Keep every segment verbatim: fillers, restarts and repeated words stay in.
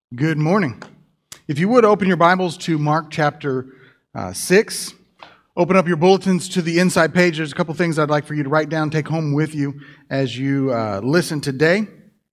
Good morning. If you would open your Bibles to Mark chapter uh, six, open up your bulletins to the inside page. There's a couple things I'd like for you to write down, take home with you as you uh, listen today.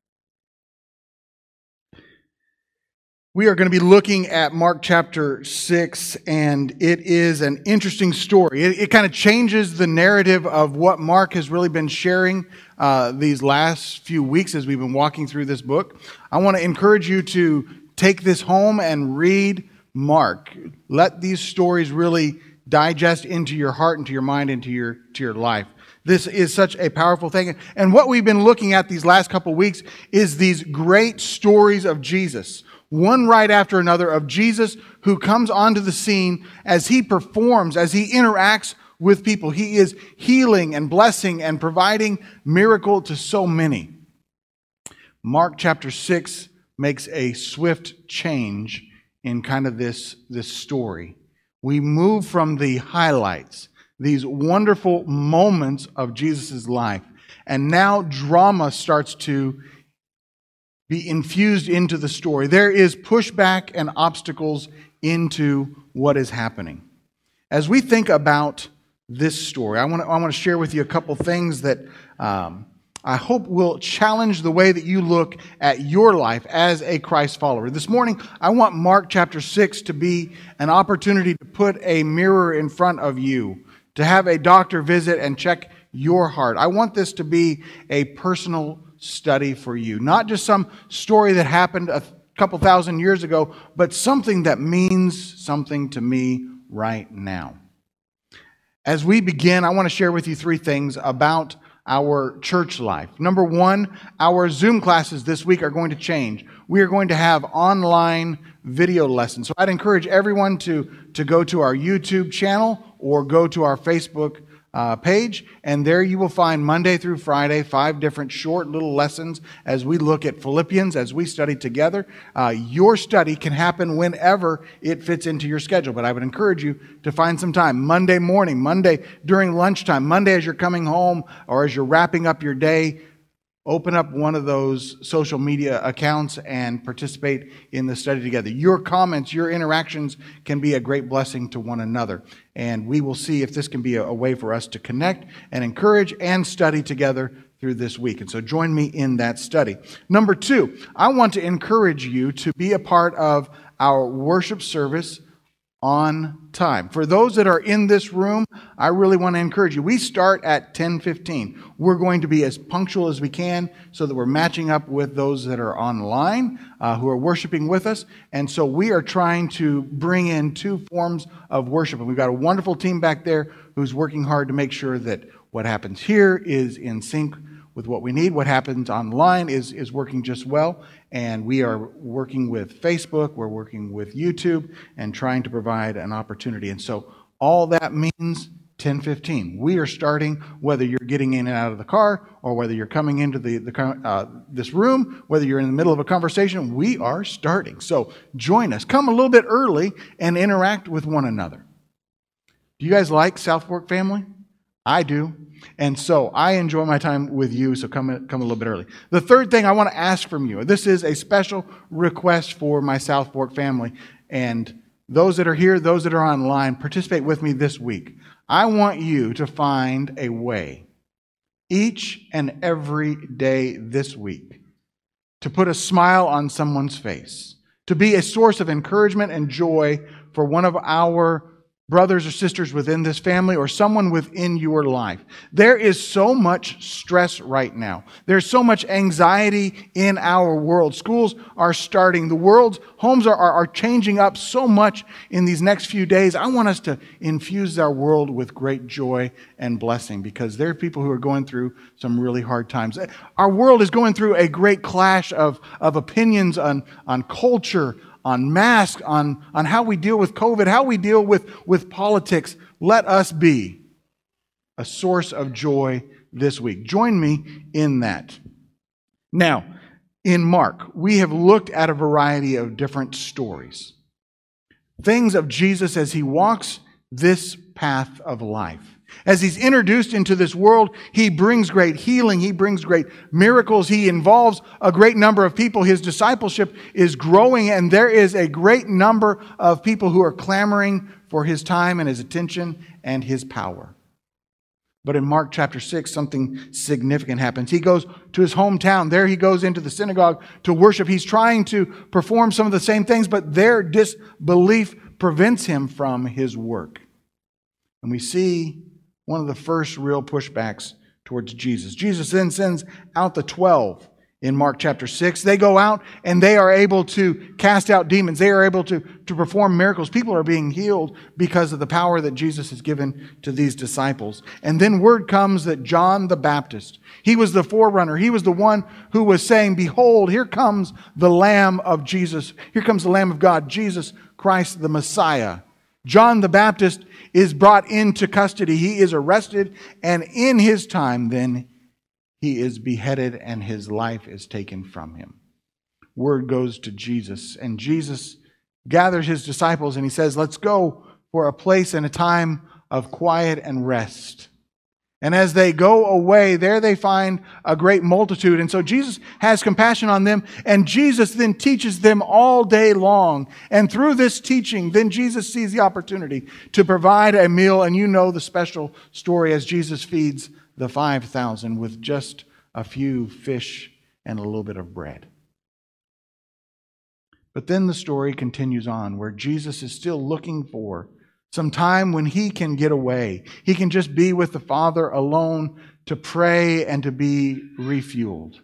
We are going to be looking at Mark chapter six, and it is an interesting story. It, it kind of changes the narrative of what Mark has really been sharing uh, these last few weeks as we've been walking through this book. I want to encourage you to take this home and read Mark. Let these stories really digest into your heart, into your mind, into your, to your life. This is such a powerful thing. And what we've been looking at these last couple weeks is these great stories of Jesus, one right after another, of Jesus who comes onto the scene as he performs, as he interacts with people. He is healing and blessing and providing miracle to so many. Mark chapter six makes a swift change in kind of this, this story. We move from the highlights, these wonderful moments of Jesus' life, and now drama starts to be infused into the story. There is pushback and obstacles into what is happening. As we think about this story, I want to I want to share with you a couple things that um, I hope will challenge the way that you look at your life as a Christ follower. This morning, I want Mark chapter six to be an opportunity to put a mirror in front of you, to have a doctor visit and check your heart. I want this to be a personal study for you. Not just some story that happened a couple thousand years ago, but something that means something to me right now. As we begin, I want to share with you three things about our church life. Number one, our Zoom classes this week are going to change. We are going to have online video lessons. So I'd encourage everyone to, to go to our YouTube channel or go to our Facebook Uh, page, and there you will find Monday through Friday five different short little lessons as we look at Philippians, as we study together. Uh, your study can happen whenever it fits into your schedule, but I would encourage you to find some time. Monday morning, Monday during lunchtime, Monday as you're coming home or as you're wrapping up your day, open up one of those social media accounts and participate in the study together. Your comments, your interactions can be a great blessing to one another. And we will see if this can be a, a way for us to connect and encourage and study together through this week. And so join me in that study. Number two, I want to encourage you to be a part of our worship service on time. For those that are in this room, I really want to encourage you. We start at ten fifteen. We're going to be as punctual as we can so that we're matching up with those that are online uh, who are worshiping with us. And so we are trying to bring in two forms of worship. And we've got a wonderful team back there who's working hard to make sure that what happens here is in sync with what we need. What happens online is, is working just well. And we are working with Facebook, we're working with YouTube, and trying to provide an opportunity. And so all that means ten fifteen. We are starting, whether you're getting in and out of the car, or whether you're coming into the, the uh, this room, whether you're in the middle of a conversation, we are starting. So join us. Come a little bit early and interact with one another. Do you guys like South Fork family? I do. And so I enjoy my time with you, so come, come a little bit early. The third thing I want to ask from you, this is a special request for my South Fork family, and those that are here, those that are online, participate with me this week. I want you to find a way each and every day this week to put a smile on someone's face, to be a source of encouragement and joy for one of our brothers or sisters within this family or someone within your life. There is so much stress right now. There's so much anxiety in our world. Schools are starting. The world's homes are, are, are changing up so much in these next few days. I want us to infuse our world with great joy and blessing because there are people who are going through some really hard times. Our world is going through a great clash of, of opinions on, on culture, on masks, on, on how we deal with COVID, how we deal with, with politics. Let us be a source of joy this week. Join me in that. Now, in Mark, we have looked at a variety of different stories. Things of Jesus as he walks this path of life. As he's introduced into this world, he brings great healing. He brings great miracles. He involves a great number of people. His discipleship is growing, and there is a great number of people who are clamoring for his time and his attention and his power. But in Mark chapter six, something significant happens. He goes to his hometown. There he goes into the synagogue to worship. He's trying to perform some of the same things, but their disbelief prevents him from his work. And we see one of the first real pushbacks towards Jesus. Jesus then sends out the twelve in Mark chapter six. They go out and they are able to cast out demons. They are able to, to perform miracles. People are being healed because of the power that Jesus has given to these disciples. And then word comes that John the Baptist, he was the forerunner. He was the one who was saying, "Behold, here comes the Lamb of Jesus. Here comes the Lamb of God, Jesus Christ, the Messiah." John the Baptist is brought into custody. He is arrested, and in his time then he is beheaded and his life is taken from him. Word goes to Jesus, and Jesus gathers his disciples and he says, "Let's go for a place and a time of quiet and rest." And as they go away, there they find a great multitude. And so Jesus has compassion on them, and Jesus then teaches them all day long. And through this teaching, then Jesus sees the opportunity to provide a meal. And you know the special story as Jesus feeds the five thousand with just a few fish and a little bit of bread. But then the story continues on, where Jesus is still looking for some time when he can get away. He can just be with the Father alone to pray and to be refueled.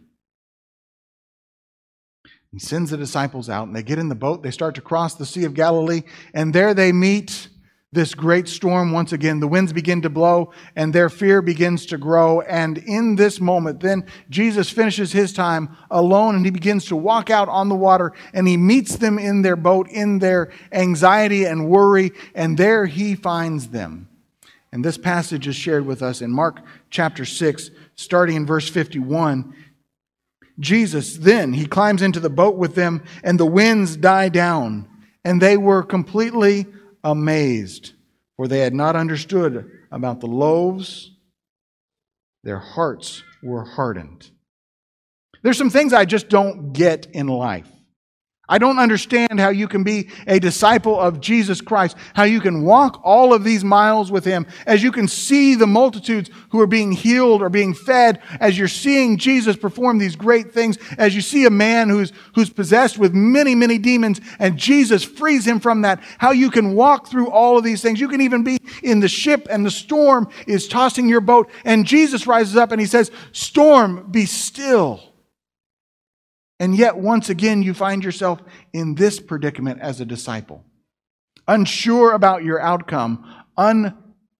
He sends the disciples out, and they get in the boat. They start to cross the Sea of Galilee, and there they meet this great storm once again. The winds begin to blow, and their fear begins to grow. And in this moment, then Jesus finishes his time alone, and he begins to walk out on the water, and he meets them in their boat, in their anxiety and worry, and there he finds them. And this passage is shared with us in Mark chapter six, starting in verse fifty-one. Jesus then, he climbs into the boat with them, and the winds die down, and they were completely amazed, for they had not understood about the loaves. Their hearts were hardened. There's some things I just don't get in life. I don't understand how you can be a disciple of Jesus Christ, how you can walk all of these miles with him, as you can see the multitudes who are being healed or being fed, as you're seeing Jesus perform these great things, as you see a man who's, who's possessed with many, many demons, and Jesus frees him from that, how you can walk through all of these things. You can even be in the ship and the storm is tossing your boat, and Jesus rises up and he says, "Storm, be still." And yet, once again, you find yourself in this predicament as a disciple. Unsure about your outcome. Unsure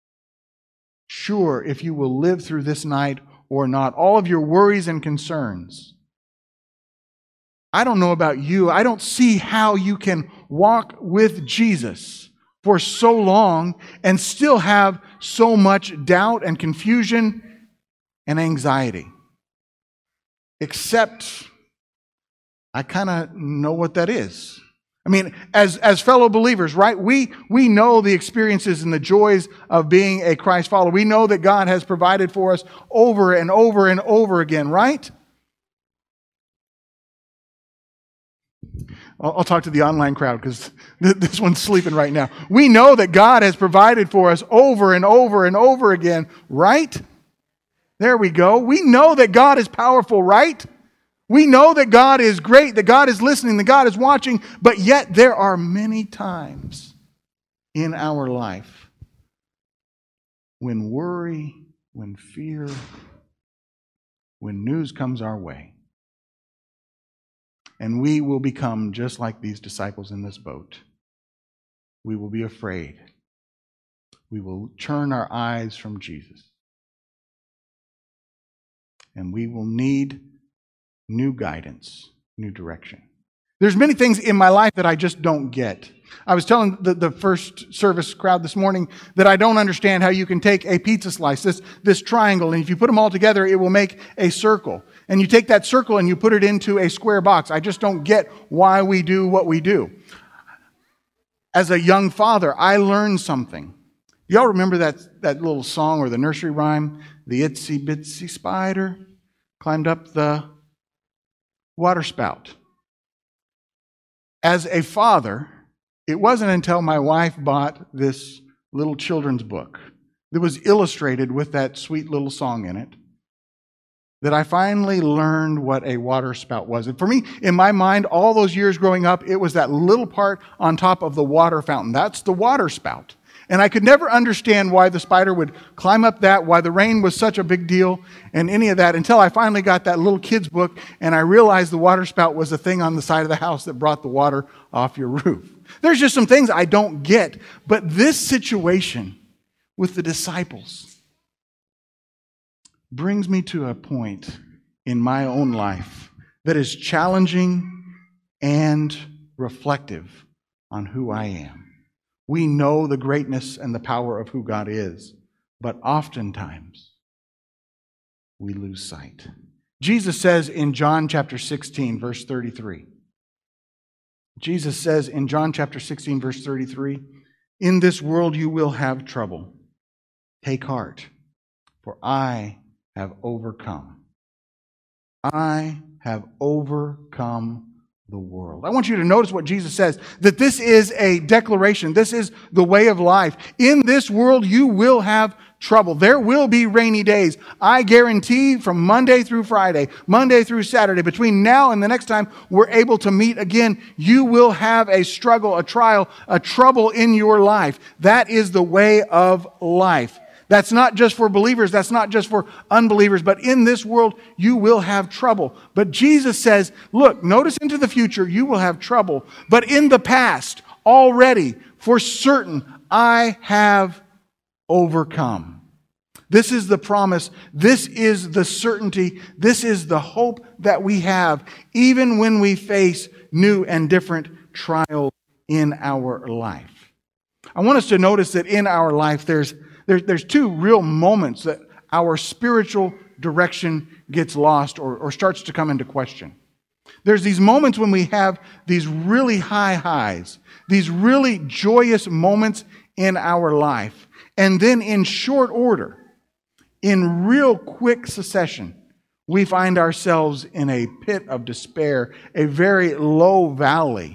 if you will live through this night or not. All of your worries and concerns. I don't know about you. I don't see how you can walk with Jesus for so long and still have so much doubt and confusion and anxiety. Except I kind of know what that is. I mean, as, as fellow believers, right? We, we know the experiences and the joys of being a Christ follower. We know that God has provided for us over and over and over again, right? I'll, I'll talk to the online crowd because th- this one's sleeping right now. We know that God has provided for us over and over and over again, right? There we go. We know that God is powerful, right? We know that God is great, that God is listening, that God is watching, but yet there are many times in our life when worry, when fear, when news comes our way, and we will become just like these disciples in this boat. We will be afraid. We will turn our eyes from Jesus. And we will need new guidance, new direction. There's many things in my life that I just don't get. I was telling the, the first service crowd this morning that I don't understand how you can take a pizza slice, this, this triangle, and if you put them all together, it will make a circle. And you take that circle and you put it into a square box. I just don't get why we do what we do. As a young father, I learned something. Y'all remember that, that little song or the nursery rhyme? The itsy bitsy spider climbed up the water spout. As a father, it wasn't until my wife bought this little children's book that was illustrated with that sweet little song in it that I finally learned what a water spout was. And for me, in my mind, all those years growing up, it was that little part on top of the water fountain. That's the water spout. And I could never understand why the spider would climb up that, why the rain was such a big deal, and any of that, until I finally got that little kid's book, and I realized the water spout was the thing on the side of the house that brought the water off your roof. There's just some things I don't get, but this situation with the disciples brings me to a point in my own life that is challenging and reflective on who I am. We know the greatness and the power of who God is, but oftentimes we lose sight. Jesus says in John chapter sixteen, verse thirty-three, Jesus says in John chapter sixteen, verse thirty-three, "In this world you will have trouble. Take heart, for I have overcome. I have overcome the world." I want you to notice what Jesus says, that this is a declaration. This is the way of life. In this world, you will have trouble. There will be rainy days. I guarantee from Monday through Friday, Monday through Saturday, between now and the next time we're able to meet again, you will have a struggle, a trial, a trouble in your life. That is the way of life. That's not just for believers, that's not just for unbelievers, but in this world you will have trouble. But Jesus says, look, notice into the future you will have trouble, but in the past, already, for certain, I have overcome. This is the promise, this is the certainty, this is the hope that we have, even when we face new and different trials in our life. I want us to notice that in our life there's There's, there's two real moments that our spiritual direction gets lost or, or starts to come into question. There's these moments when we have these really high highs, these really joyous moments in our life. And then in short order, in real quick succession, we find ourselves in a pit of despair, a very low valley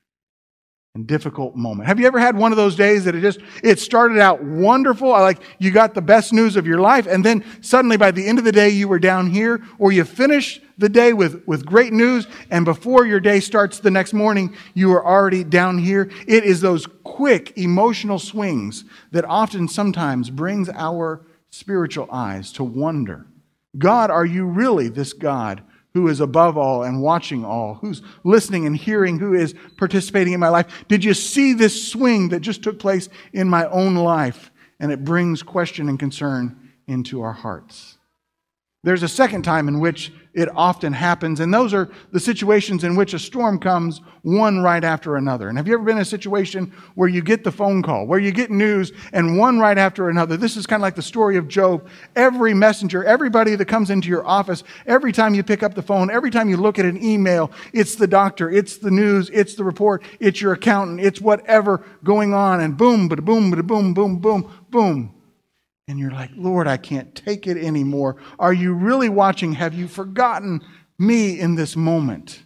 and difficult moment. Have you ever had one of those days that it just, it started out wonderful, like you got the best news of your life, and then suddenly by the end of the day you were down here, or you finished the day with, with great news, and before your day starts the next morning, you are already down here? It is those quick emotional swings that often sometimes brings our spiritual eyes to wonder, God, are you really this God who is above all and watching all, who's listening and hearing, who is participating in my life? Did you see this swing that just took place in my own life? And it brings question and concern into our hearts. There's a second time in which it often happens, and those are the situations in which a storm comes one right after another. And have you ever been in a situation where you get the phone call, where you get news, and one right after another? This is kind of like the story of Job. Every messenger, everybody that comes into your office, every time you pick up the phone, every time you look at an email, it's the doctor, it's the news, it's the report, it's your accountant, it's whatever going on, and boom, bada boom, bada boom, boom, boom, boom. And you're like, Lord, I can't take it anymore. Are you really watching? Have you forgotten me in this moment?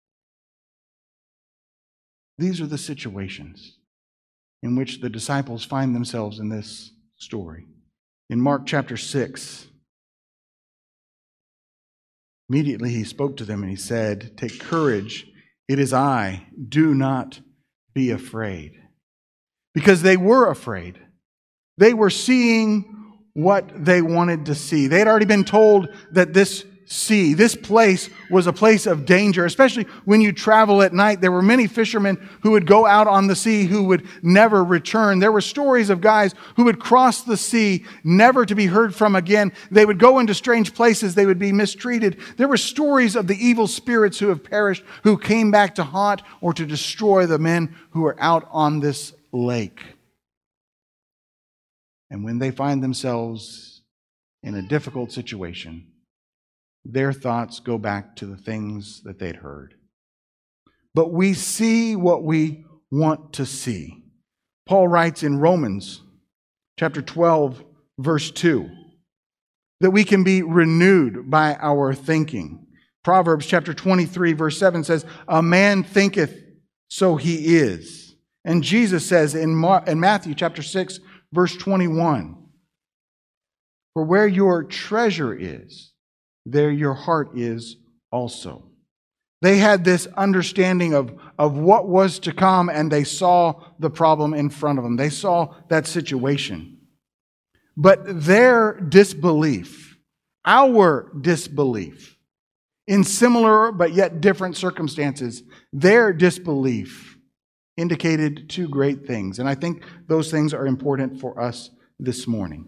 These are the situations in which the disciples find themselves in this story. In Mark chapter six, immediately he spoke to them and he said, "Take courage, it is I. Do not be afraid." Because they were afraid. They were seeing what they wanted to see. They had already been told that this sea, this place was a place of danger, especially when you travel at night. There were many fishermen who would go out on the sea who would never return. There were stories of guys who would cross the sea, never to be heard from again. They would go into strange places. They would be mistreated. There were stories of the evil spirits who have perished, who came back to haunt or to destroy the men who were out on this lake. And when they find themselves in a difficult situation, their thoughts go back to the things that they'd heard. But we see what we want to see. Paul writes in Romans chapter twelve, verse two. That we can be renewed by our thinking. Proverbs chapter twenty-three, verse seven says, a man thinketh, so he is. And Jesus says in, Mar- in Matthew chapter six, verse twenty-one, for where your treasure is, there your heart is also. They had this understanding of, of what was to come, and they saw the problem in front of them. They saw that situation. But their disbelief, our disbelief, in similar but yet different circumstances, their disbelief indicated two great things. And I think those things are important for us this morning.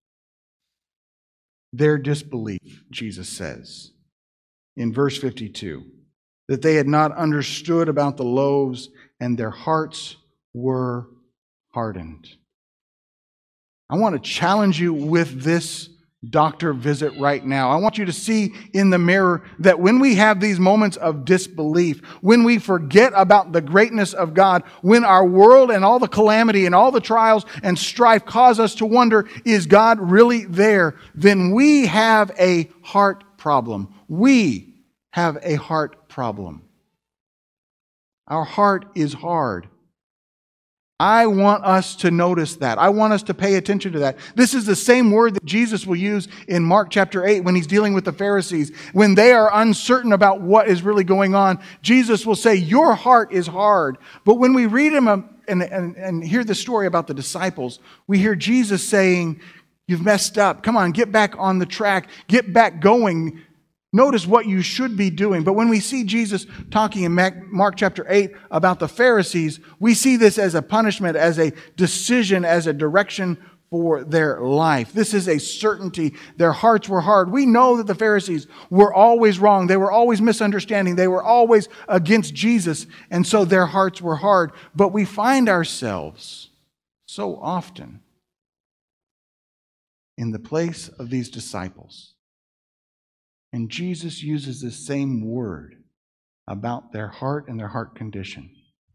Their disbelief, Jesus says in verse fifty-two, that they had not understood about the loaves and their hearts were hardened. I want to challenge you with this doctor visit right now. I want you to see in the mirror that when we have these moments of disbelief, when we forget about the greatness of God, when our world and all the calamity and all the trials and strife cause us to wonder, is God really there? Then we have a heart problem. We have a heart problem. Our heart is hard. I want us to notice that. I want us to pay attention to that. This is the same word that Jesus will use in Mark chapter eight when he's dealing with the Pharisees. When they are uncertain about what is really going on, Jesus will say, your heart is hard. But when we read him and, and, and hear the story about the disciples, we hear Jesus saying, you've messed up. Come on, get back on the track. Get back going. Notice what you should be doing. But when we see Jesus talking in Mark chapter eight about the Pharisees, we see this as a punishment, as a decision, as a direction for their life. This is a certainty. Their hearts were hard. We know that the Pharisees were always wrong. They were always misunderstanding. They were always against Jesus. And so their hearts were hard. But we find ourselves so often in the place of these disciples. And Jesus uses the same word about their heart and their heart condition.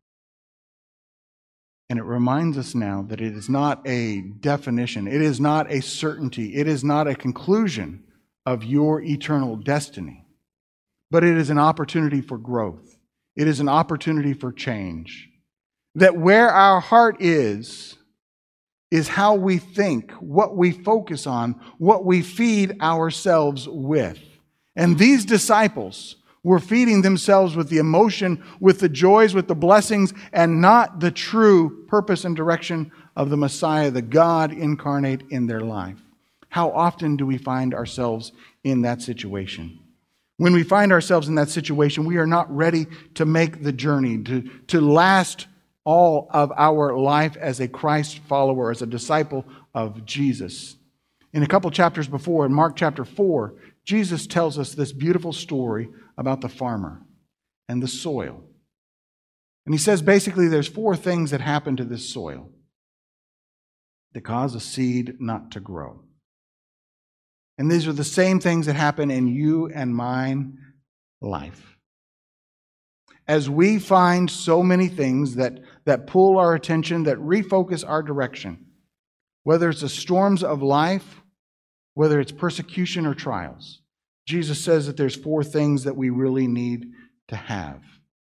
And it reminds us now that it is not a definition, it is not a certainty, it is not a conclusion of your eternal destiny, but it is an opportunity for growth. It is an opportunity for change. That where our heart is, is how we think, what we focus on, what we feed ourselves with. And these disciples were feeding themselves with the emotion, with the joys, with the blessings, and not the true purpose and direction of the Messiah, the God incarnate in their life. How often do we find ourselves in that situation? When we find ourselves in that situation, we are not ready to make the journey, to, to last all of our life as a Christ follower, as a disciple of Jesus. In a couple chapters before, in Mark chapter four, Jesus tells us this beautiful story about the farmer and the soil. And he says basically there's four things that happen to this soil that cause a seed not to grow. And these are the same things that happen in you and mine life. As we find so many things that, that pull our attention, that refocus our direction, whether it's the storms of life, whether it's persecution or trials, Jesus says that there's four things that we really need to have.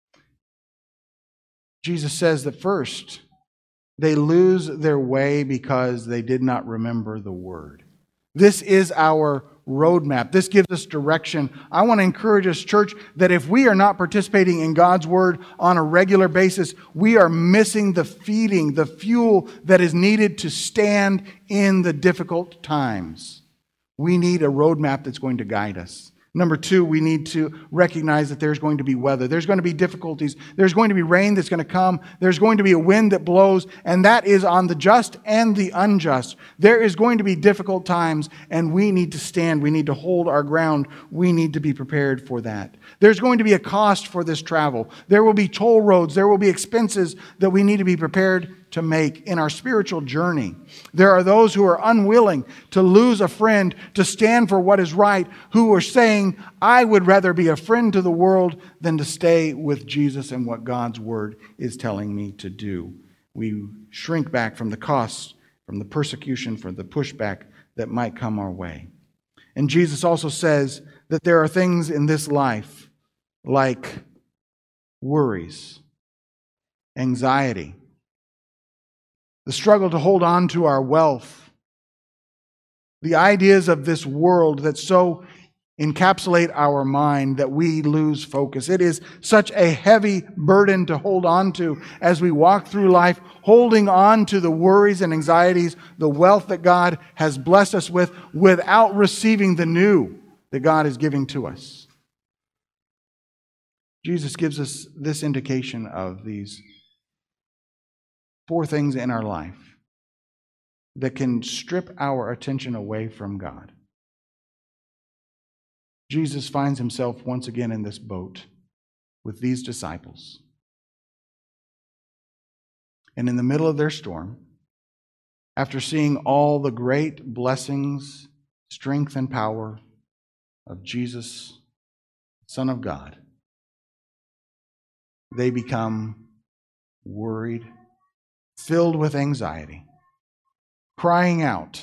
Jesus says that first, they lose their way because they did not remember the word. This is our roadmap. This gives us direction. I want to encourage us, church, that if we are not participating in God's word on a regular basis, we are missing the feeding, the fuel that is needed to stand in the difficult times. We need a roadmap that's going to guide us. Number two, we need to recognize that there's going to be weather. There's going to be difficulties. There's going to be rain that's going to come. There's going to be a wind that blows, and that is on the just and the unjust. There is going to be difficult times, and we need to stand. We need to hold our ground. We need to be prepared for that. There's going to be a cost for this travel. There will be toll roads. There will be expenses that we need to be prepared to make in our spiritual journey. There are those who are unwilling to lose a friend, to stand for what is right, who are saying, I would rather be a friend to the world than to stay with Jesus and what God's word is telling me to do. We shrink back from the costs, from the persecution, from the pushback that might come our way. And Jesus also says that there are things in this life like worries, anxiety, the struggle to hold on to our wealth, the ideas of this world that so encapsulate our mind that we lose focus. It is such a heavy burden to hold on to as we walk through life, holding on to the worries and anxieties, the wealth that God has blessed us with, without receiving the new that God is giving to us. Jesus gives us this indication of these four things in our life that can strip our attention away from God. Jesus finds himself once again in this boat with these disciples. And in the middle of their storm, after seeing all the great blessings, strength, and power of Jesus, Son of God, they become worried, filled with anxiety, crying out.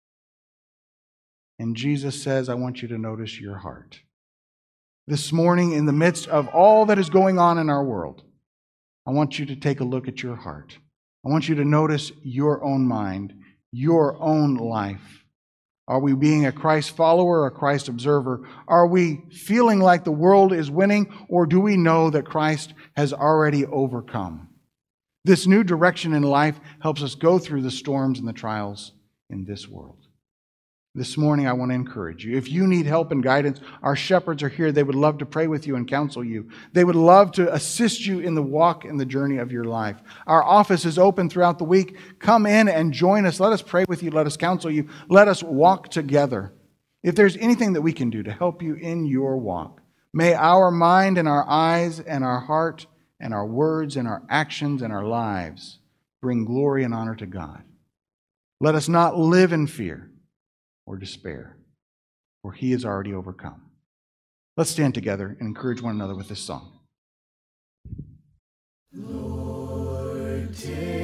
And Jesus says, I want you to notice your heart. This morning, in the midst of all that is going on in our world, I want you to take a look at your heart. I want you to notice your own mind, your own life. Are we being a Christ follower or a Christ observer? Are we feeling like the world is winning, or do we know that Christ has already overcome? This new direction in life helps us go through the storms and the trials in this world. This morning, I want to encourage you. If you need help and guidance, our shepherds are here. They would love to pray with you and counsel you. They would love to assist you in the walk and the journey of your life. Our office is open throughout the week. Come in and join us. Let us pray with you. Let us counsel you. Let us walk together. If there's anything that we can do to help you in your walk, may our mind and our eyes and our heart and our words and our actions and our lives bring glory and honor to God. Let us not live in fear or despair, for He has already overcome. Let's stand together and encourage one another with this song. Lord, take